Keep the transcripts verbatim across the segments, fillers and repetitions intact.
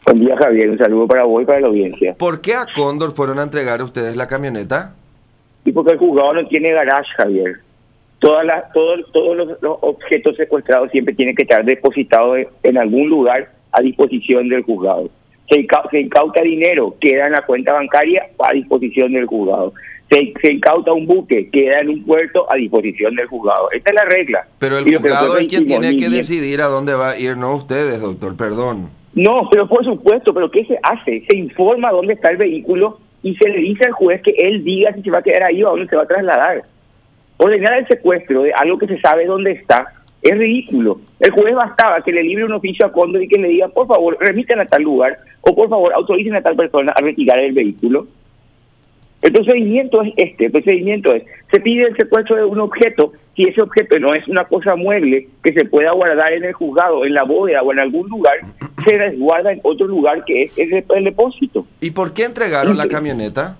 Buen día, Javier. Un saludo para vos y para la audiencia. ¿Por qué a Cóndor fueron a entregar ustedes la camioneta? Y porque el juzgado no tiene garage, Javier. Todas las, todos todos los, los objetos secuestrados siempre tienen que estar depositados en algún lugar a disposición del juzgado. Se, inca, se incauta dinero, queda en la cuenta bancaria a disposición del juzgado. Se, se incauta un buque, queda en un puerto a disposición del juzgado. Esta es la regla. Pero el juzgado es quien tiene que decidir a dónde va a ir, no ustedes, doctor, perdón. No, pero por supuesto, pero ¿qué se hace? Se informa dónde está el vehículo y se le dice al juez que él diga si se va a quedar ahí o a dónde se va a trasladar. Ordenar el secuestro de algo que se sabe dónde está es ridículo. El juez bastaba que le libre un oficio a Cóndor y que le diga, por favor, remiten a tal lugar o por favor, autoricen a tal persona a retirar el vehículo. El procedimiento es este, el procedimiento es, se pide el secuestro de un objeto, si ese objeto no es una cosa mueble que se pueda guardar en el juzgado, en la bóveda o en algún lugar, se resguarda en otro lugar que es el, el depósito. ¿Y por qué entregaron la camioneta?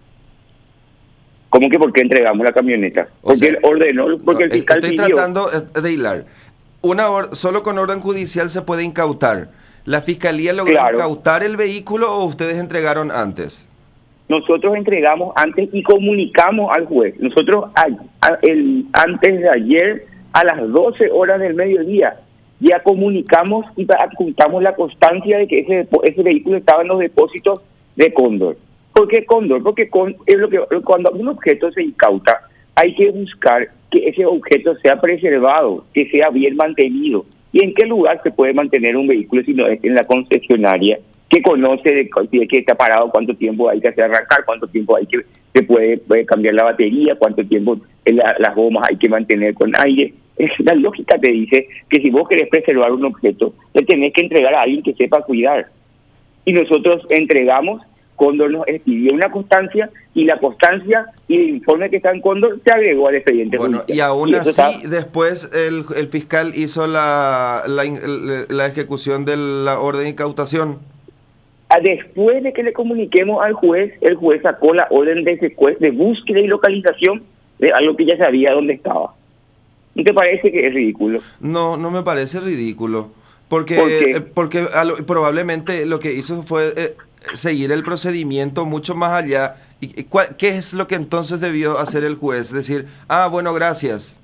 ¿Cómo que por qué entregamos la camioneta? O porque sea, él ordenó, porque el fiscal estoy pidió. tratando de hilar. Una or solo con orden judicial se puede incautar. ¿La fiscalía logró Claro. incautar el vehículo o ustedes entregaron antes? Nosotros entregamos antes y comunicamos al juez. Nosotros a, a, el, antes de ayer, a las doce horas del mediodía, ya comunicamos y adjuntamos la constancia de que ese, ese vehículo estaba en los depósitos de Cóndor. ¿Por qué Cóndor? Porque con, es lo que, cuando un objeto se incauta, hay que buscar que ese objeto sea preservado, que sea bien mantenido. ¿Y en qué lugar se puede mantener un vehículo si no es en la concesionaria, que conoce de, de que está parado, cuánto tiempo hay que hacer arrancar, cuánto tiempo hay que se puede, puede cambiar la batería, cuánto tiempo la, las gomas hay que mantener con aire? La lógica te dice que si vos querés preservar un objeto, le tenés que entregar a alguien que sepa cuidar. Y nosotros entregamos, Cóndor nos pidió una constancia y la constancia y el informe que está en Cóndor se agregó al expediente. Bueno, judicial. y aún y así, está... después el, el fiscal hizo la, la, la ejecución de la orden de incautación. Después de que le comuniquemos al juez, el juez sacó la orden de secuestro, de búsqueda y localización de algo que ya sabía dónde estaba. ¿No te parece que es ridículo? No, no me parece ridículo. Porque, ¿Por qué? eh, porque a lo, probablemente lo que hizo fue eh, seguir el procedimiento mucho más allá. ¿Y, y cuál, qué es lo que entonces debió hacer el juez? Decir, ah, bueno, gracias.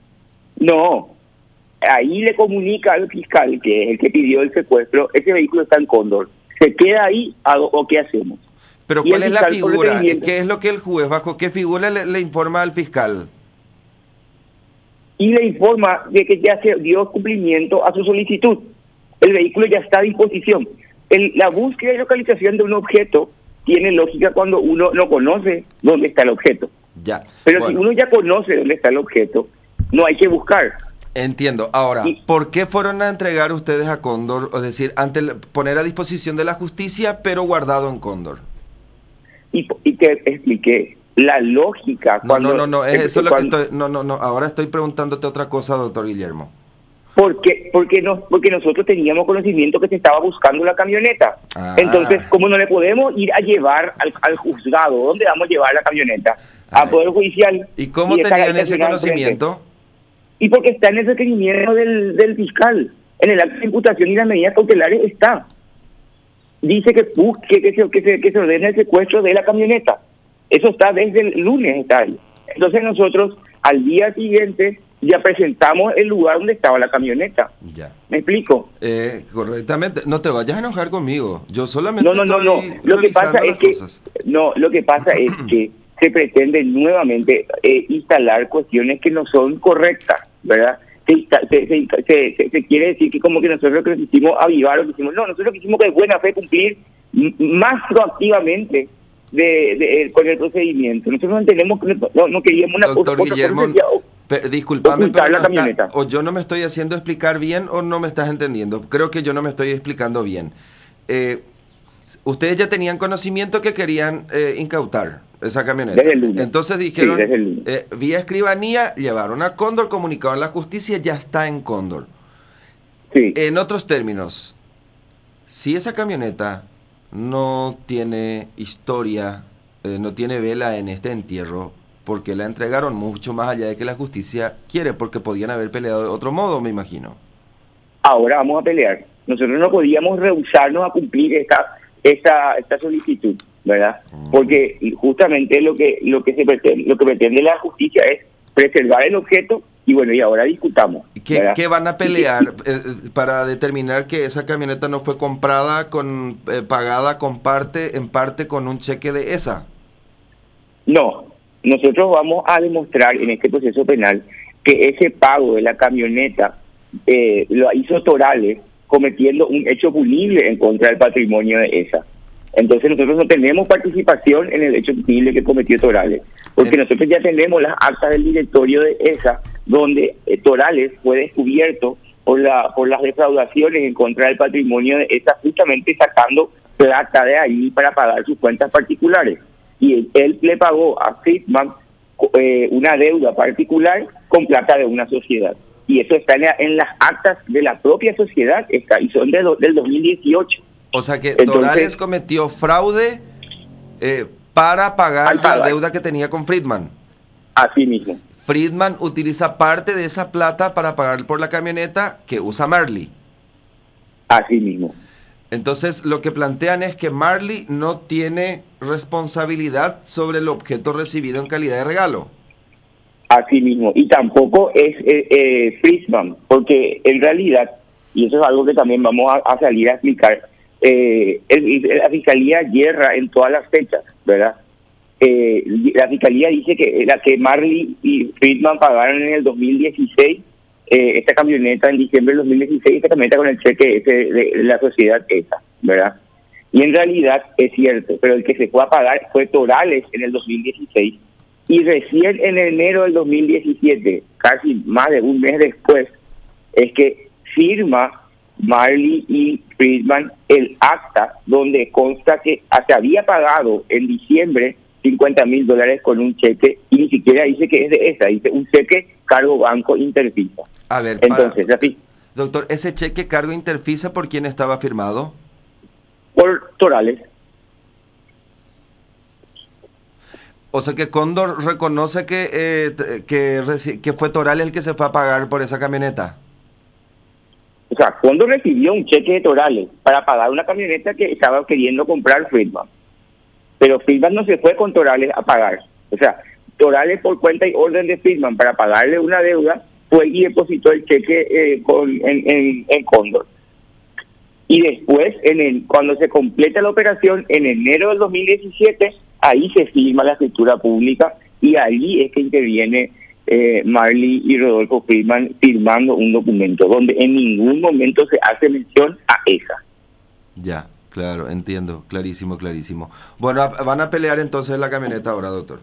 No. Ahí le comunica al fiscal, que es el que pidió el secuestro, ese vehículo está en Cóndor. ¿Se queda ahí o qué hacemos? Pero Y ¿cuál el es la fiscal, por figura? procedimiento- ¿Qué es lo que el juez, bajo qué figura le, le informa al fiscal? Y le informa de que ya se dio cumplimiento a su solicitud. El vehículo ya está a disposición. El, la búsqueda y localización de un objeto tiene lógica cuando uno no conoce dónde está el objeto. Ya. Pero Bueno, si uno ya conoce dónde está el objeto, no hay que buscar. entiendo. Ahora, Y- ¿por qué fueron a entregar ustedes a Cóndor? Es decir, ante el- poner a disposición de la justicia, pero guardado en Cóndor. Y, y te expliqué la lógica. No, cuando, no, no, no, es eso lo que cuando- estoy... No, no, no, ahora estoy preguntándote otra cosa, doctor Guillermo. Porque, porque, no, porque nosotros teníamos conocimiento que se estaba buscando la camioneta. Ah. Entonces, como no le podemos ir a llevar al, al juzgado, ¿dónde vamos a llevar la camioneta? A Ay. Poder Judicial. ¿Y cómo está tenían ese estacionada enfrente. conocimiento? Y porque está en el requerimiento del, del fiscal. En el acto de imputación y las medidas cautelares está. Dice que busque, que se, que se, que se ordene el secuestro de la camioneta. Eso está desde el lunes, está ahí. Entonces nosotros, al día siguiente, ya presentamos el lugar donde estaba la camioneta. Ya. ¿Me explico? Eh, correctamente. No te vayas a enojar conmigo. Yo solamente No, no, no, no. estoy Lo que pasa revisando es las que cosas. no, lo que pasa es que se pretende nuevamente eh, instalar cuestiones que no son correctas, ¿verdad? Se, insta- se, se, se, se- se quiere decir que como que nosotros lo que quisimos avivar, lo que hicimos, no, nosotros quisimos que de buena fe cumplir m- más proactivamente de, de, eh, con el procedimiento. Nosotros no tenemos, no, no queríamos una Doctor cosa, otra Guillermo, cosa, ya- pe- discúlpame, ocultar pero la no está- camioneta. o yo no me estoy haciendo explicar bien o no me estás entendiendo. Creo que yo no me estoy explicando bien. Eh, ustedes ya tenían conocimiento que querían eh, incautar esa camioneta. Desde el lunes. Entonces dijeron, Sí, desde el lunes. eh, vía escribanía, llevaron a Cóndor, comunicaron a la justicia, ya está en Cóndor. Sí. En otros términos, si esa camioneta no tiene historia, eh, no tiene vela en este entierro, porque la entregaron mucho más allá de que la justicia quiere, porque podían haber peleado de otro modo, me imagino. Ahora vamos a pelear. nosotros no podíamos rehusarnos a cumplir esta esta, esta solicitud, ¿verdad? Porque justamente lo que lo que se pretende, lo que pretende la justicia es preservar el objeto y bueno, y ahora discutamos. ¿Qué, ¿Qué van a pelear eh, para determinar que esa camioneta no fue comprada, con eh, pagada con parte, en parte con un cheque de esa? No, nosotros vamos a demostrar en este proceso penal que ese pago de la camioneta eh, lo hizo Torales cometiendo un hecho punible en contra del patrimonio de esa. Entonces nosotros no tenemos participación en el hecho punible que cometió Torales, porque en... nosotros ya tenemos las actas del directorio de esa, donde eh, Torales fue descubierto por la por las defraudaciones en contra del patrimonio de esa, justamente sacando plata de ahí para pagar sus cuentas particulares. Y él, él le pagó a Friedman eh, una deuda particular con plata de una sociedad. Y eso está en, la, en las actas de la propia sociedad, está, y son de do, del dos mil dieciocho. O sea que Entonces, Torales cometió fraude eh, para pagar la deuda que tenía con Friedman. Así mismo. Friedman utiliza parte de esa plata para pagar por la camioneta que usa Marley. Así mismo. Entonces lo que plantean es que Marley no tiene responsabilidad sobre el objeto recibido en calidad de regalo. Así mismo, y tampoco es eh, eh, Friedman, porque en realidad, y eso es algo que también vamos a, a salir a explicar, eh, el, la Fiscalía hierra en todas las fechas, ¿verdad? Eh, la Fiscalía dice que la que Marley y Friedman pagaron en el dos mil dieciséis, eh, esta camioneta en diciembre del dos mil dieciséis, esta camioneta con el cheque ese de, de la sociedad esa, ¿verdad? Y en realidad es cierto, pero el que se fue a pagar fue Torales en el dos mil dieciséis, y recién en enero del dos mil diecisiete, casi más de un mes después, es que firma Marley y Friedman el acta donde consta que se había pagado en diciembre cincuenta mil dólares con un cheque, y ni siquiera dice que es de esa, dice un cheque cargo banco Interfisa. A ver, entonces, para, así, doctor, ¿ese cheque cargo Interfisa por quién estaba firmado? Por Torales. O sea que Cóndor reconoce que, eh, que, que fue Torales el que se fue a pagar por esa camioneta. O sea, Cóndor recibió un cheque de Torales para pagar una camioneta que estaba queriendo comprar Friedman. Pero Friedman no se fue con Torales a pagar. O sea, Torales por cuenta y orden de Friedman para pagarle una deuda fue y depositó el cheque eh, con, en, en, en Cóndor. Y después, en el, cuando se completa la operación, en enero del dos mil diecisiete, ahí se firma la escritura pública y ahí es que interviene eh, Marley y Rodolfo Friedman firmando un documento donde en ningún momento se hace mención a esa. Ya, claro, entiendo, clarísimo, clarísimo. Bueno, ¿van a pelear entonces la camioneta ahora, doctor?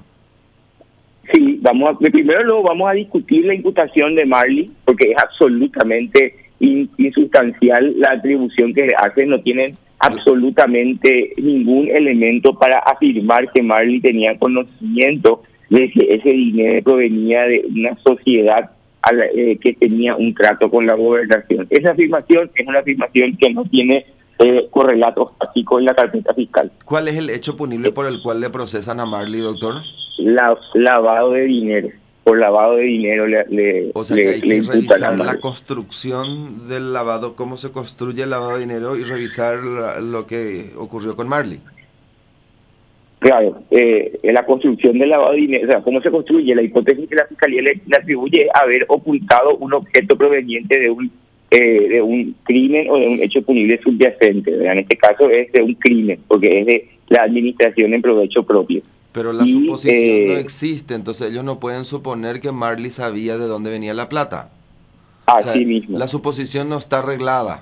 Sí, vamos a, primero luego vamos a discutir la imputación de Marley, porque es absolutamente insustancial la atribución que le hacen, no tienen absolutamente ningún elemento para afirmar que Marley tenía conocimiento de que ese dinero provenía de una sociedad a la, eh, que tenía un trato con la gobernación. Esa afirmación es una afirmación que no tiene eh, correlatos fácticos en la carpeta fiscal. ¿Cuál es el hecho punible por el cual le procesan a Marley, doctor? La, lavado de dinero. Por lavado de dinero le, le O sea le, que hay le que revisar la, la construcción del lavado, cómo se construye el lavado de dinero y revisar la, lo que ocurrió con Marley. Claro, eh, la construcción del lavado de dinero, o sea, cómo se construye, la hipótesis que la Fiscalía le, le atribuye haber ocultado un objeto proveniente de un eh, de un crimen o de un hecho punible subyacente, ¿verdad? En este caso es de un crimen, porque es de la administración en provecho propio. Pero la y, suposición eh, no existe, entonces ellos no pueden suponer que Marley sabía de dónde venía la plata. Así o sea, mismo. La suposición no está arreglada.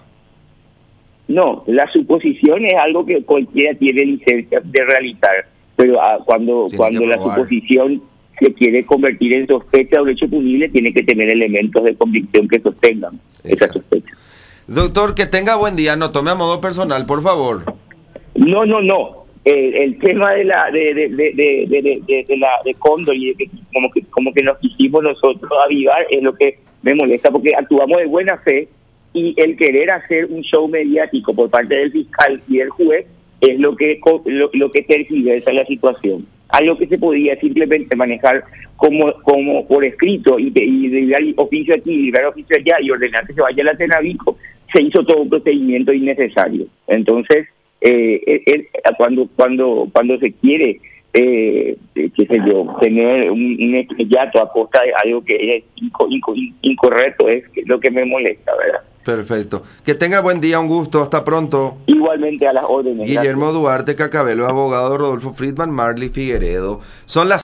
No, la suposición es algo que cualquiera tiene licencia de realizar, pero ah, cuando Tiene cuando la suposición se quiere convertir en sospecha o hecho punible, tiene que tener elementos de convicción que sostengan esa sospecha. Doctor, que tenga buen día, no tome a modo personal, por favor. No, no, no. El, el tema de la de de de de, de, de, de la de Cóndor y de que como que como que nos quisimos nosotros avivar es lo que me molesta, porque actuamos de buena fe y el querer hacer un show mediático por parte del fiscal y del juez es lo que lo, lo que tergiversa la situación. Algo que se podía simplemente manejar como como por escrito y, y, y dar oficio aquí y dar oficio allá y ordenar que se vaya a la Tenavico, se hizo todo un procedimiento innecesario. Entonces, eh, él, cuando cuando cuando se quiere, eh, qué sé yo, tener un, un estrellato a costa de algo que es inco, inco, incorrecto, es lo que me molesta, ¿verdad? Perfecto. Que tenga buen día, un gusto, hasta pronto. Igualmente, a las órdenes. Guillermo Gracias. Duarte Cacabelo, abogado Rodolfo Friedman, Marley Figueredo. Son las